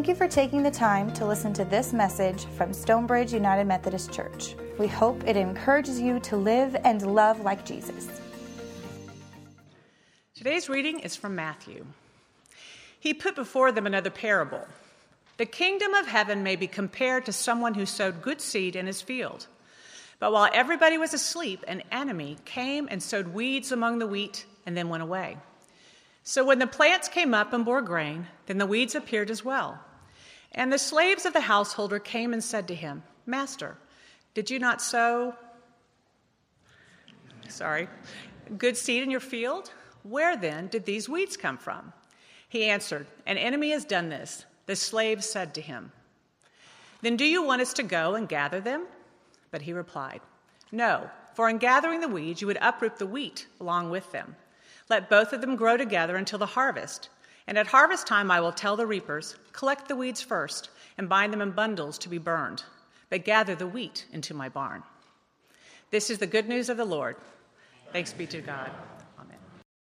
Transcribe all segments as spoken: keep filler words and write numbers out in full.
Thank you for taking the time to listen to this message from Stonebridge United Methodist Church. We hope it encourages you to live and love like Jesus. Today's reading is from Matthew. He put before them another parable. The kingdom of heaven may be compared to someone who sowed good seed in his field. But while everybody was asleep, an enemy came and sowed weeds among the wheat and then went away. So when the plants came up and bore grain, then the weeds appeared as well. And the slaves of the householder came and said to him, "Master, did you not sow, sorry, good seed in your field? Where then did these weeds come from?" He answered, "An enemy has done this." The slave said to him, "Then do you want us to go and gather them?" But he replied, "No, for in gathering the weeds you would uproot the wheat along with them. Let both of them grow together until the harvest. And at harvest time I will tell the reapers, 'Collect the weeds first and bind them in bundles to be burned, but gather the wheat into my barn.'" This is the good news of the Lord. Thanks be to God. Amen.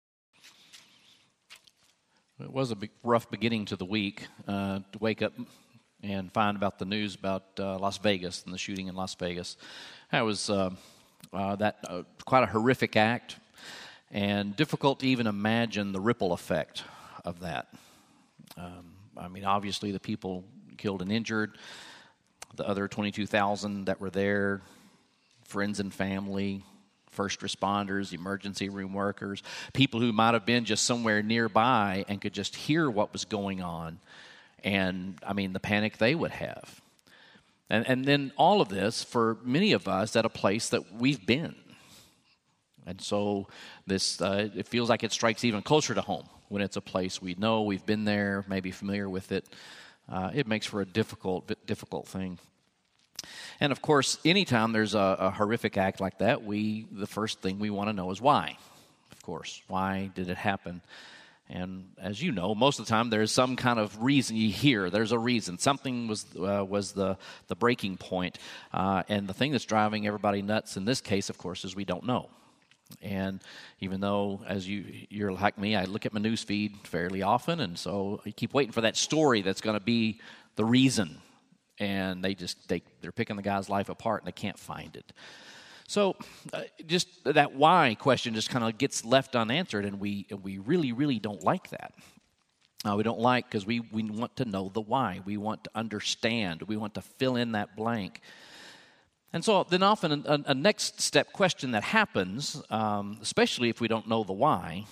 It was a big, rough beginning to the week uh, to wake up and find about the news about uh, Las Vegas and the shooting in Las Vegas. That was uh, uh, that uh, quite a horrific act. And difficult to even imagine the ripple effect of that. Um, I mean, obviously the people killed and injured, the other twenty-two thousand that were there, friends and family, first responders, emergency room workers, people who might have been just somewhere nearby and could just hear what was going on. And, I mean, the panic they would have. And, and then all of this, for many of us, at a place that we've been. And so this, uh, it feels like it strikes even closer to home when it's a place we know, we've been there, maybe familiar with it. Uh, it makes for a difficult, difficult thing. And of course, anytime there's a, a horrific act like that, we the first thing we want to know is why. Of course, why did it happen? And as you know, most of the time there's some kind of reason you hear. There's a reason. Something was uh, was the the breaking point. Uh, and the thing that's driving everybody nuts in this case, of course, is we don't know. And even though, as you, you're like me, I look at my news feed fairly often, and so you keep waiting for that story that's going to be the reason. And they just, they, they're picking the guy's life apart, and they can't find it. So uh, just that why question just kind of gets left unanswered, and we we really, really don't like that. Uh, we don't like because we, we want to know the why. We want to understand. We want to fill in that blank. And so then often a, a next step question that happens, um, especially if we don't know the why,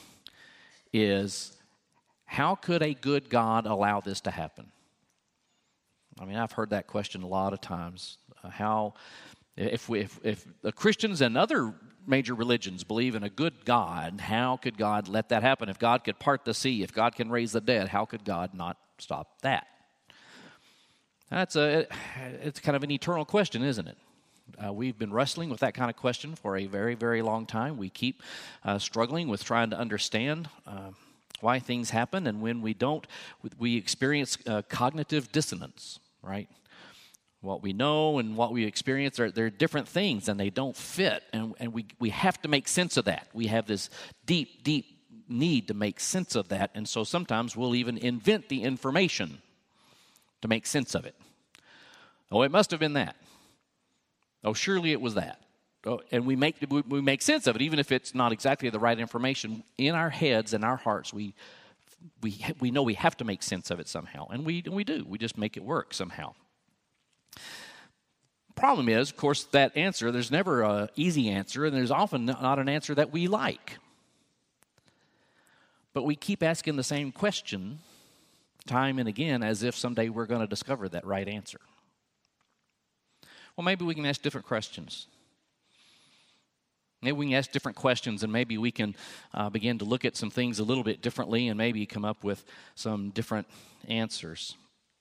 is how could a good God allow this to happen? I mean, I've heard that question a lot of times. Uh, how, if we, if, if the Christians and other major religions believe in a good God, how could God let that happen? If God could part the sea, if God can raise the dead, how could God not stop that? That's a, it's kind of an eternal question, isn't it? Uh, we've been wrestling with that kind of question for a very, very long time. We keep uh, struggling with trying to understand uh, why things happen, and when we don't, we experience uh, cognitive dissonance, right? What we know and what we experience, are they're different things, and they don't fit, and, and we, we have to make sense of that. We have this deep, deep need to make sense of that, and so sometimes we'll even invent the information to make sense of it. Oh, it must have been that. Oh, surely it was that. Oh, and we make we make sense of it, even if it's not exactly the right information. In our heads and our hearts, we we we know we have to make sense of it somehow, and we we do. We just make it work somehow. Problem is, of course, that answer. There's never an easy answer, and there's often not an answer that we like. But we keep asking the same question time and again, as if someday we're going to discover that right answer. Well, maybe we can ask different questions. Maybe we can ask different questions, and maybe we can uh, begin to look at some things a little bit differently and maybe come up with some different answers.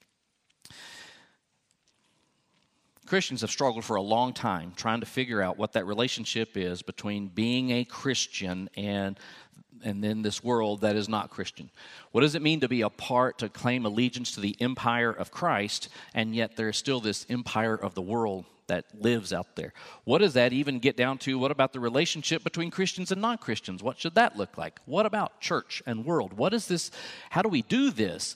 Christians have struggled for a long time trying to figure out what that relationship is between being a Christian and and then this world that is not Christian. What does it mean to be a part, to claim allegiance to the empire of Christ, and yet there's still this empire of the world that lives out there? What does that even get down to? What about the relationship between Christians and non-Christians? What should that look like? What about church and world? What is this? How do we do this?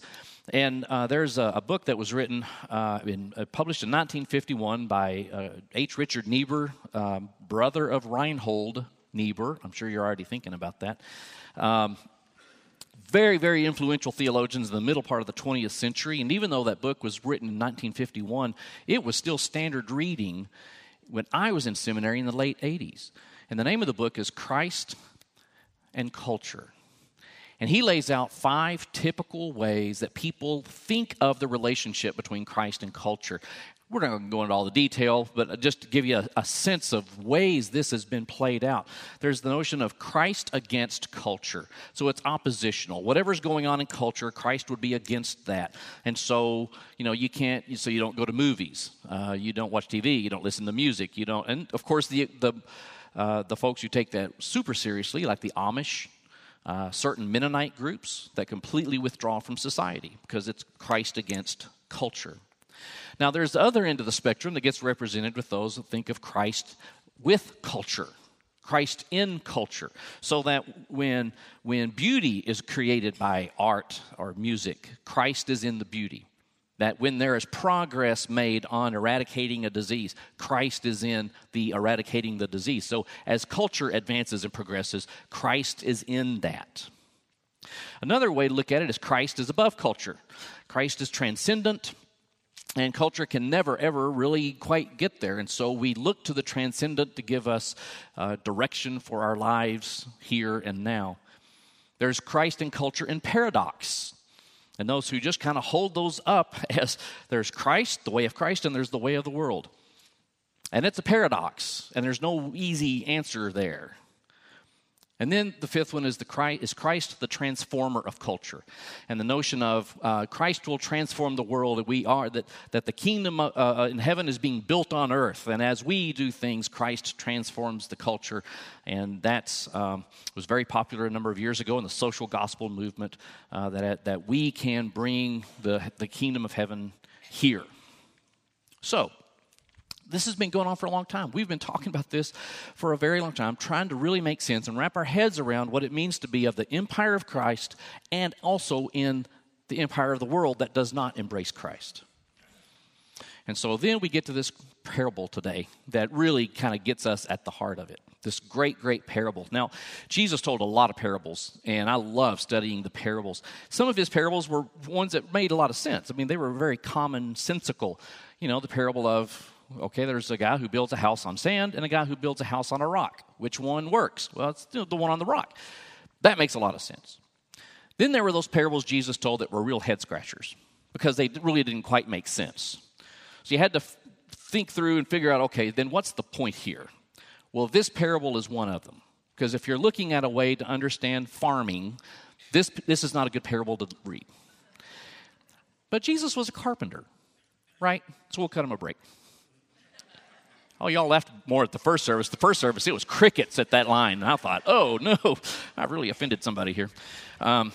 And uh, there's a, a book that was written, uh, in, uh, published in nineteen fifty-one by uh, H. Richard Niebuhr, um, brother of Reinhold Niebuhr. I'm sure you're already thinking about that. Um, very, very influential theologians in the middle part of the twentieth century. And even though that book was written in nineteen fifty-one, it was still standard reading when I was in seminary in the late eighties. And the name of the book is Christ and Culture. And he lays out five typical ways that people think of the relationship between Christ and culture. We're not going to go into all the detail, but just to give you a, a sense of ways this has been played out. There's the notion of Christ against culture. So it's oppositional. Whatever's going on in culture, Christ would be against that. And so, you know, you can't, so you don't go to movies. Uh, you don't watch T V. You don't listen to music. You don't, and of course, the, the, uh, the folks who take that super seriously, like the Amish, Uh, certain Mennonite groups that completely withdraw from society because it's Christ against culture. Now, there's the other end of the spectrum that gets represented with those that think of Christ with culture, Christ in culture, so that when, when beauty is created by art or music, Christ is in the beauty. That when there is progress made on eradicating a disease, Christ is in the eradicating the disease. So as culture advances and progresses, Christ is in that. Another way to look at it is Christ is above culture. Christ is transcendent, and culture can never, ever really quite get there. And so we look to the transcendent to give us uh, direction for our lives here and now. There's Christ and culture in paradox. And those who just kind of hold those up as there's Christ, the way of Christ, and there's the way of the world. And it's a paradox, and there's no easy answer there. And then the fifth one is the Christ, is Christ the transformer of culture. And the notion of uh, Christ will transform the world, and we are, that, that the kingdom uh, in heaven is being built on earth. And as we do things, Christ transforms the culture. And that um, was very popular a number of years ago in the social gospel movement, uh, that, that we can bring the, the kingdom of heaven here. So, this has been going on for a long time. We've been talking about this for a very long time, trying to really make sense and wrap our heads around what it means to be of the empire of Christ and also in the empire of the world that does not embrace Christ. And so then we get to this parable today that really kind of gets us at the heart of it. This great, great parable. Now, Jesus told a lot of parables, and I love studying the parables. Some of his parables were ones that made a lot of sense. I mean, they were very commonsensical. You know, the parable of, okay, there's a guy who builds a house on sand and a guy who builds a house on a rock. Which one works? Well, it's the one on the rock. That makes a lot of sense. Then there were those parables Jesus told that were real head scratchers because they really didn't quite make sense. So you had to f- think through and figure out, okay, then what's the point here? Well, this parable is one of them. Because if you're looking at a way to understand farming, this, this is not a good parable to read. But Jesus was a carpenter, right? So we'll cut him a break. Oh, y'all laughed more at the first service. The first service, it was crickets at that line. And I thought, oh, no, I really offended somebody here. Um,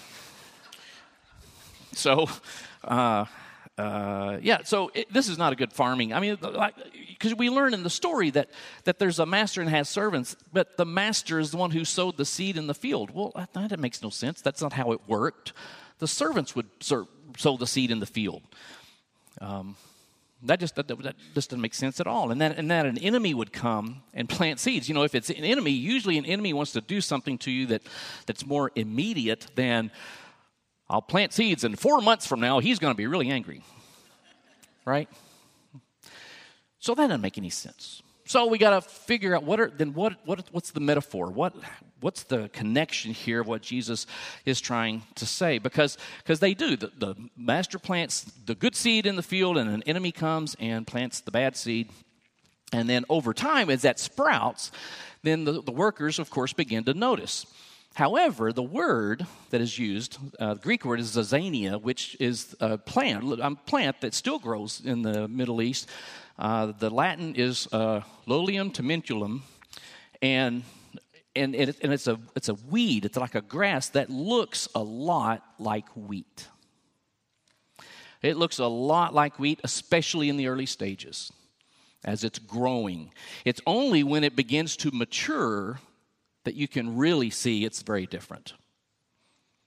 so, uh, uh, yeah, so it, this is not a good farming. I mean, because like, we learn in the story that, that there's a master and has servants, but the master is the one who sowed the seed in the field. Well, that, that makes no sense. That's not how it worked. The servants would ser- sow the seed in the field. Um That just that, that just doesn't make sense at all. And that and that an enemy would come and plant seeds. You know, if it's an enemy, usually an enemy wants to do something to you that, that's more immediate than, I'll plant seeds and four months from now, he's going to be really angry. Right? So that doesn't make any sense. So we got to figure out what are then what what what's the metaphor? What what's the connection here of what Jesus is trying to say? Because because they do the, the master plants the good seed in the field, and an enemy comes and plants the bad seed, and then over time, as that sprouts, then the, the workers, of course, begin to notice. However, the word that is used, uh, the Greek word is zizania, which is a plant, a plant that still grows in the Middle East. Uh, the Latin is uh, Lolium tementulum, and and it, and it's a it's a weed. It's like a grass that looks a lot like wheat. It looks a lot like wheat, especially in the early stages, as it's growing. It's only when it begins to mature that you can really see it's very different.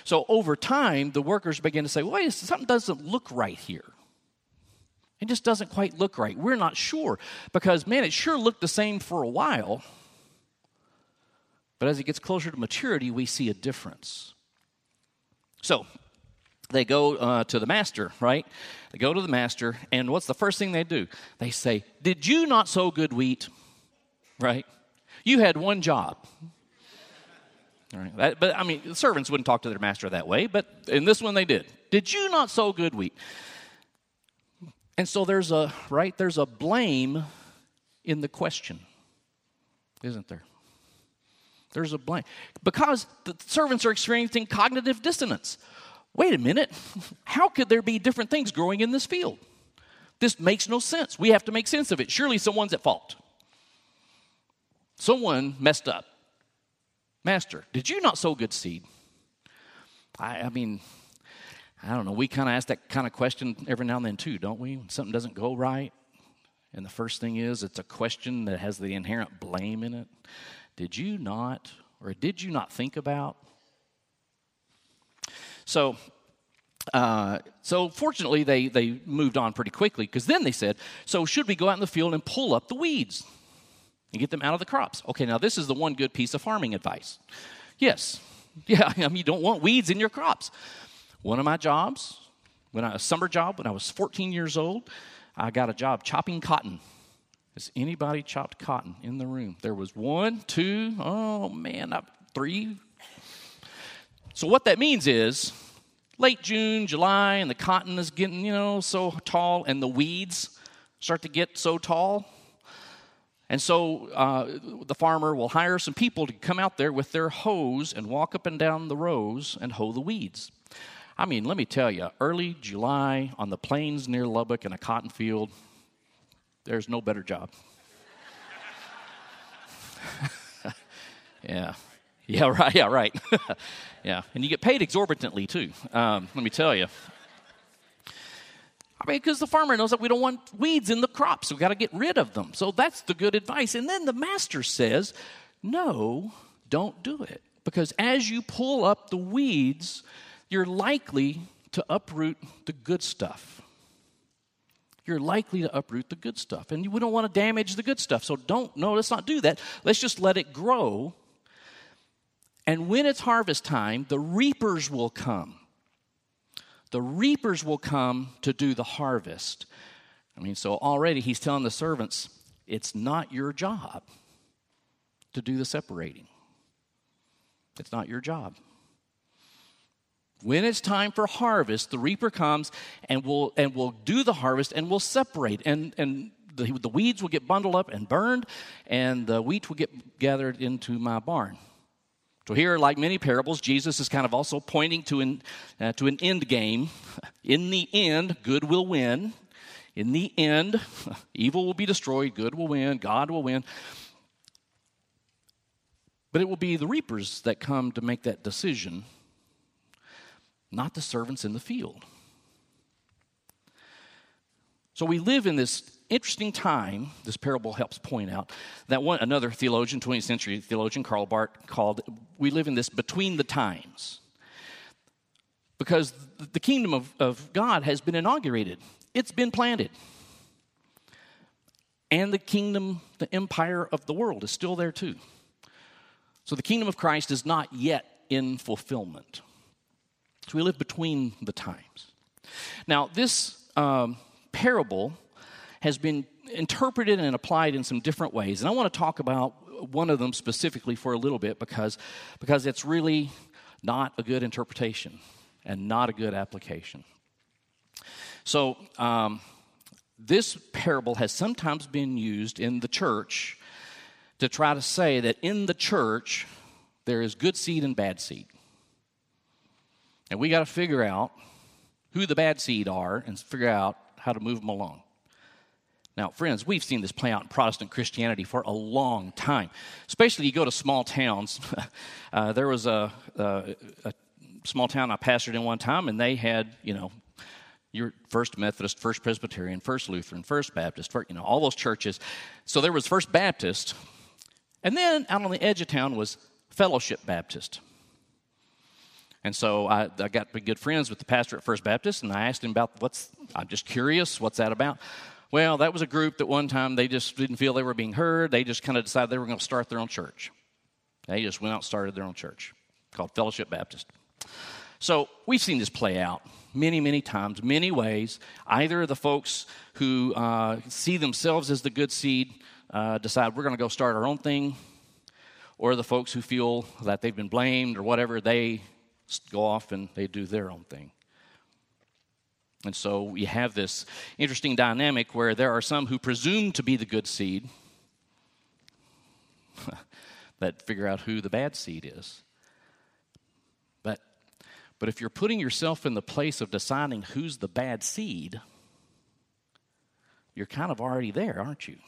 So over time, the workers began to say, wait, something doesn't look right here. It just doesn't quite look right. We're not sure because, man, it sure looked the same for a while. But as it gets closer to maturity, we see a difference. So they go uh, to the master, right? They go to the master, and what's the first thing they do? They say, did you not sow good wheat? Right? You had one job. All right. That, but, I mean, the servants wouldn't talk to their master that way, but in this one they did. Did you not sow good wheat? And so there's a, right, there's a blame in the question, isn't there? There's a blame. Because the servants are experiencing cognitive dissonance. Wait a minute. How could there be different things growing in this field? This makes no sense. We have to make sense of it. Surely someone's at fault. Someone messed up. Master, did you not sow good seed? I, I mean, I don't know. We kind of ask that kind of question every now and then too, don't we? When something doesn't go right. And the first thing is, it's a question that has the inherent blame in it. Did you not, or did you not think about? So, uh, so fortunately, they, they moved on pretty quickly, because then they said, so should we go out in the field and pull up the weeds and get them out of the crops? Okay, now this is the one good piece of farming advice. Yes, yeah, I mean, you don't want weeds in your crops. One of my jobs, when I, a summer job, when I was fourteen years old, I got a job chopping cotton. Has anybody chopped cotton in the room? There was one, two, oh man, not three. So what that means is late June, July, and the cotton is getting, you know, so tall, and the weeds start to get so tall. And so uh, the farmer will hire some people to come out there with their hose and walk up and down the rows and hoe the weeds. I mean, let me tell you, early July on the plains near Lubbock in a cotton field, there's no better job. yeah. Yeah, right. Yeah, right. yeah. And you get paid exorbitantly, too, um, let me tell you. I mean, because the farmer knows that we don't want weeds in the crops. So we've got to get rid of them. So that's the good advice. And then the master says, no, don't do it. Because as you pull up the weeds, you're likely to uproot the good stuff. You're likely to uproot the good stuff. And we don't want to damage the good stuff. So don't, no, let's not do that. Let's just let it grow. And when it's harvest time, the reapers will come. The reapers will come to do the harvest. I mean, so already he's telling the servants, it's not your job to do the separating. It's not your job. When it's time for harvest, the reaper comes and will and will do the harvest and will separate. And, and the, the weeds will get bundled up and burned, and the wheat will get gathered into my barn. So here, like many parables, Jesus is kind of also pointing to an, uh, to an end game. In the end, good will win. In the end, evil will be destroyed, good will win, God will win. But it will be the reapers that come to make that decision, not the servants in the field. So we live in this interesting time, this parable helps point out, that one another theologian, twentieth century theologian, Karl Barth, called, we live in this between the times. Because the kingdom of, of God has been inaugurated. It's been planted. And the kingdom, the empire of the world is still there too. So the kingdom of Christ is not yet in fulfillment. So we live between the times. Now, this um, parable has been interpreted and applied in some different ways. And I want to talk about one of them specifically for a little bit because, because it's really not a good interpretation and not a good application. So um, this parable has sometimes been used in the church to try to say that in the church there is good seed and bad seed. And we got to figure out who the bad seed are and figure out how to move them along. Now, friends, we've seen this play out in Protestant Christianity for a long time. Especially you go to small towns. uh, there was a, a, a small town I pastored in one time, and they had, you know, your First Methodist, First Presbyterian, First Lutheran, First Baptist, you know, all those churches. So there was First Baptist, and then out on the edge of town was Fellowship Baptist. And so I, I got to be good friends with the pastor at First Baptist, and I asked him about what's, I'm just curious, what's that about? Well, that was a group that one time they just didn't feel they were being heard. They just kind of decided they were going to start their own church. They just went out and started their own church called Fellowship Baptist. So we've seen this play out many, many times, many ways. Either the folks who uh, see themselves as the good seed uh, decide we're going to go start our own thing, or the folks who feel that they've been blamed or whatever, they go off and they do their own thing. And so you have this interesting dynamic where there are some who presume to be the good seed that figure out who the bad seed is. But, but if you're putting yourself in the place of deciding who's the bad seed, you're kind of already there, aren't you?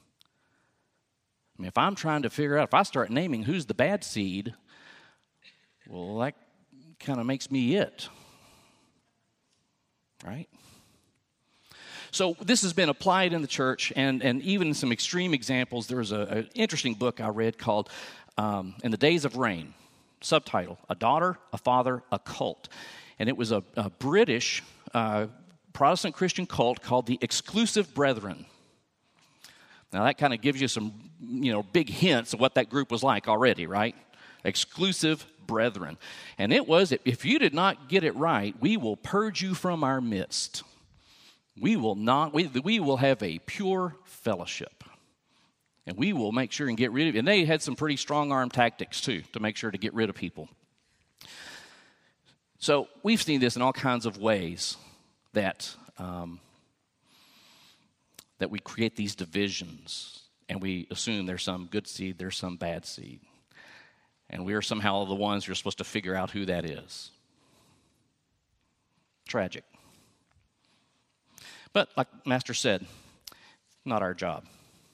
I mean, if I'm trying to figure out, if I start naming who's the bad seed, well, that kind of makes me it. Right? So this has been applied in the church, and, and even some extreme examples. There was an interesting book I read called um, In the Days of Rain, subtitle, A Daughter, a Father, a Cult. And it was a, a British uh, Protestant Christian cult called the Exclusive Brethren. Now that kind of gives you some, you know, big hints of what that group was like already, right? Exclusive Brethren. And it was, if you did not get it right, we will purge you from our midst. We will not, we, we will have a pure fellowship. And we will make sure and get rid of, and they had some pretty strong-arm tactics too, to make sure to get rid of people. So we've seen this in all kinds of ways, that, um, that we create these divisions, and we assume there's some good seed, there's some bad seed. And we are somehow the ones who are supposed to figure out who that is. Tragic. But like Master said, not our job.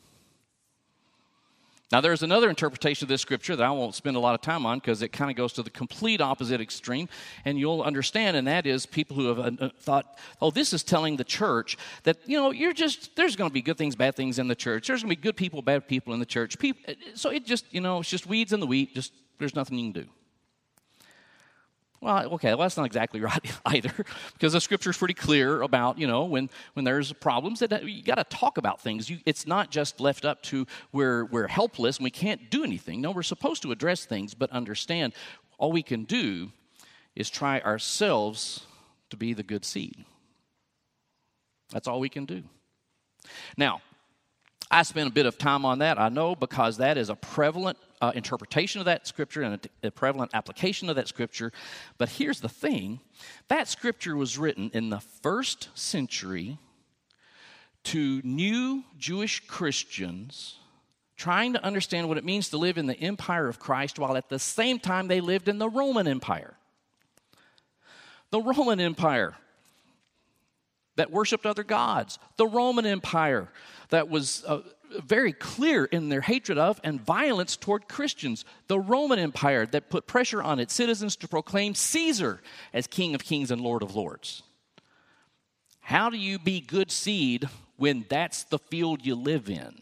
Now there's another interpretation of this scripture that I won't spend a lot of time on because it kind of goes to the complete opposite extreme, and you'll understand, and that is people who have thought, oh, this is telling the church that, you know, you're just, there's going to be good things, bad things in the church. There's going to be good people, bad people in the church. People, so it just, you know, it's just weeds in the wheat, just there's nothing you can do. Well, okay, well, that's not exactly right either, because the scripture is pretty clear about, you know, when, when there's problems, that you got to talk about things. You, it's not just left up to where we're helpless and we can't do anything. No, we're supposed to address things, but understand all we can do is try ourselves to be the good seed. That's all we can do. Now, I spent a bit of time on that, I know, because that is a prevalent uh, interpretation of that scripture and a, a prevalent application of that scripture. But here's the thing. That scripture was written in the first century to new Jewish Christians trying to understand what it means to live in the empire of Christ while at the same time they lived in the Roman Empire. The Roman Empire that worshiped other gods. The Roman Empire that was uh, very clear in their hatred of and violence toward Christians. The Roman Empire that put pressure on its citizens to proclaim Caesar as King of Kings and Lord of Lords. How do you be good seed when that's the field you live in?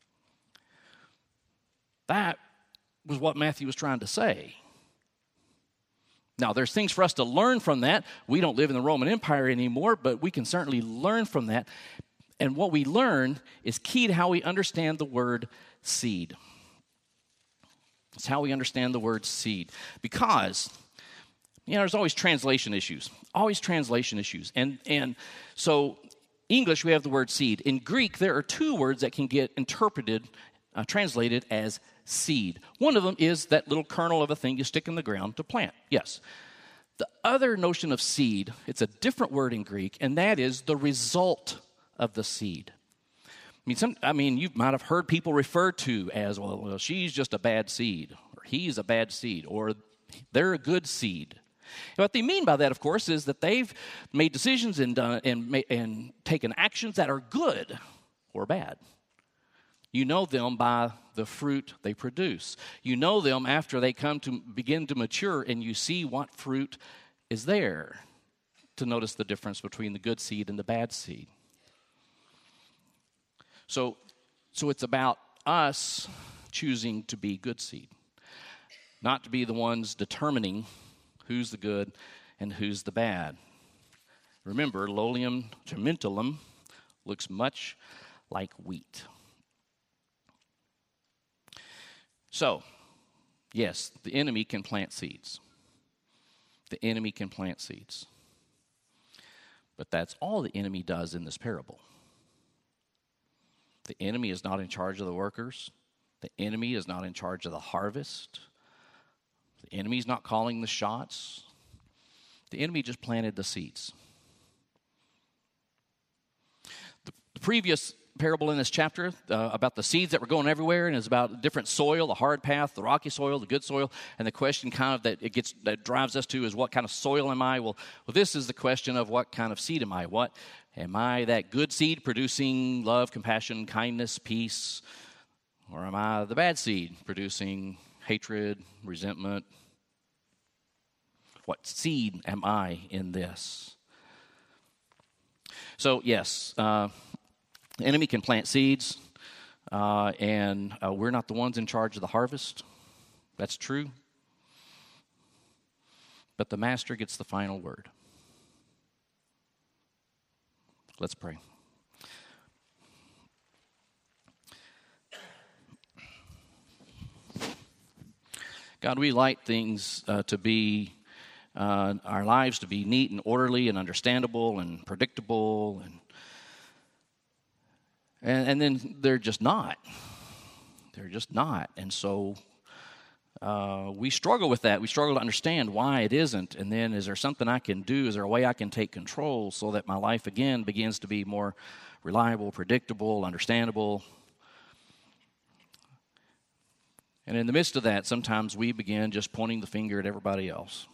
That was what Matthew was trying to say. Now, there's things for us to learn from that. We don't live in the Roman Empire anymore, but we can certainly learn from that. And what we learn is key to how we understand the word seed. It's how we understand the word seed. Because, you know, there's always translation issues. Always translation issues. And, and so, English, we have the word seed. In Greek, there are two words that can get interpreted, uh, translated as seed. One of them is that little kernel of a thing you stick in the ground to plant. Yes. The other notion of seed, it's a different word in Greek, and that is the result of the seed. I mean, some, I mean, you might have heard people refer to as, well, well, she's just a bad seed, or he's a bad seed, or they're a good seed. And what they mean by that, of course, is that they've made decisions and, uh, and, and taken actions that are good or bad. You know them by the fruit they produce. You know them after they come to begin to mature, and you see what fruit is there to notice the difference between the good seed and the bad seed. So, so it's about us choosing to be good seed, not to be the ones determining who's the good and who's the bad. Remember, Lolium germinulum looks much like wheat. So, yes, the enemy can plant seeds. The enemy can plant seeds. But that's all the enemy does in this parable. The enemy is not in charge of the workers. The enemy is not in charge of the harvest. The enemy is not calling the shots. The enemy just planted the seeds. The, the previous parable in this chapter uh, about the seeds that were going everywhere, and it's about different soil, the hard path, the rocky soil, the good soil, and the question kind of that it gets that drives us to is what kind of soil am I? Well, well, this is the question of what kind of seed am I? What am I? That good seed producing love, compassion, kindness, peace, or am I the bad seed producing hatred, resentment? What seed am I in this? So yes. Uh, The enemy can plant seeds, uh, and uh, we're not the ones in charge of the harvest. That's true. But the master gets the final word. Let's pray. God, we like things uh, to be, uh, our lives to be neat and orderly and understandable and predictable and And, and then they're just not. They're just not. And so uh, we struggle with that. We struggle to understand why it isn't. And then is there something I can do? Is there a way I can take control so that my life, again, begins to be more reliable, predictable, understandable? And in the midst of that, sometimes we begin just pointing the finger at everybody else.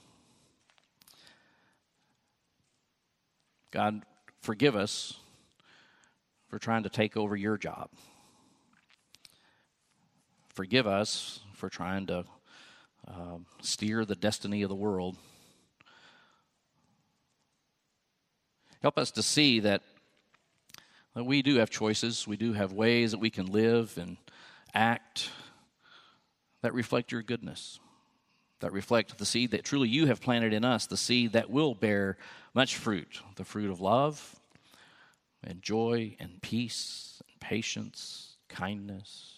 God, forgive us for trying to take over your job. Forgive us for trying to uh, steer the destiny of the world. Help us to see that, that we do have choices. We do have ways that we can live and act that reflect your goodness, that reflect the seed that truly you have planted in us, the seed that will bear much fruit, the fruit of love, and joy, and peace, and patience, kindness.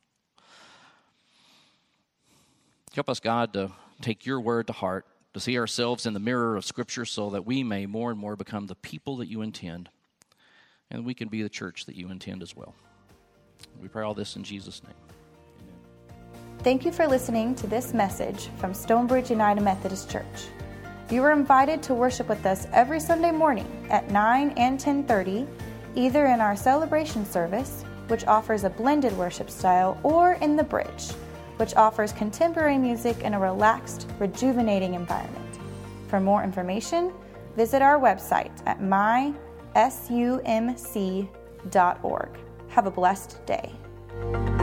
Help us, God, to take your word to heart, to see ourselves in the mirror of Scripture so that we may more and more become the people that you intend, and we can be the church that you intend as well. We pray all this in Jesus' name. Amen. Thank you for listening to this message from Stonebridge United Methodist Church. You are invited to worship with us every Sunday morning at nine and ten thirty, either in our celebration service, which offers a blended worship style, or in the bridge, which offers contemporary music in a relaxed, rejuvenating environment. For more information, visit our website at my sumc dot org. Have a blessed day.